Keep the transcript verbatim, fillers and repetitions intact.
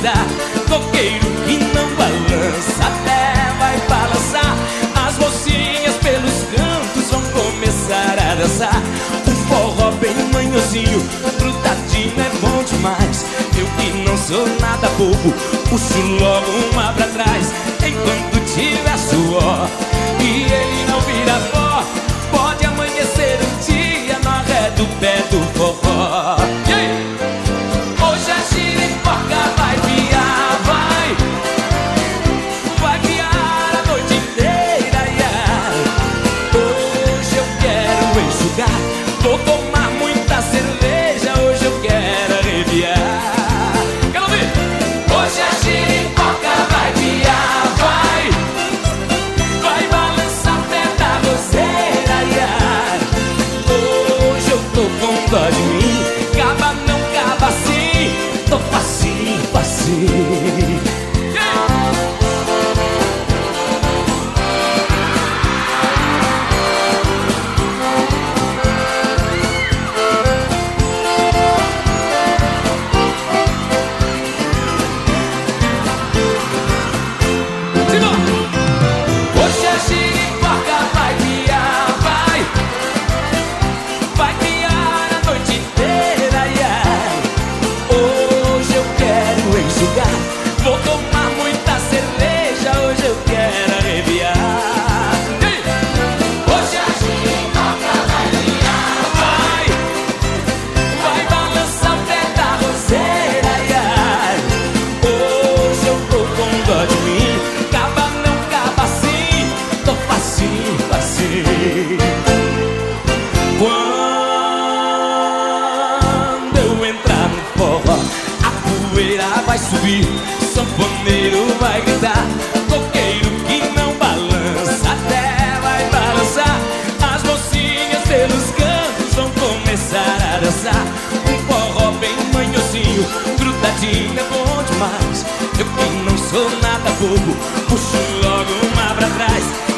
gritar. Coqueiro que não balança até vai balançar. As mocinhas pelos cantos vão começar a dançar. O forró bem manhozinho, grudadinho é bom demais. Eu que não sou nada bobo, puxo logo uma pra trás. Enquanto tiver suor e ele não vira pó, pode amanhecer um dia no arré do pé do forró. E aí? Hoje a giripoca vai piar, vai. Vai piar a noite inteira, yeah. Hoje eu quero enxugar, vou tomar muita cerveja. Hoje eu quero arrepiar. Quero ouvir! Hoje a giripoca vai piar, vai. Vai balançar o pé da roseira, yeah. Hoje eu tô com dó de mim. Caba não caba assim, tô facinho, facinho. Hoje a giripoca vai piar, vai. Vai piar a noite inteira, yeah. Hoje eu quero enxugar, vou tomar muita cerveja. Hoje eu quero arrepiar. Hoje a giripoca vai piar, vai. Vai balançar o pé da roseira, yeah. Hoje eu tô com dó de mim. Caba não caba assim, tô facinho, facinho. Quando eu entrar no forró, a poeira vai subir, sanfoneiro vai gritar. Coqueiro que não balança até vai balançar. As mocinhas pelos cantos vão começar a dançar. Um forró bem manhozinho, grudadinho é bom demais. Eu que não sou nada bobo, puxo logo uma pra trás.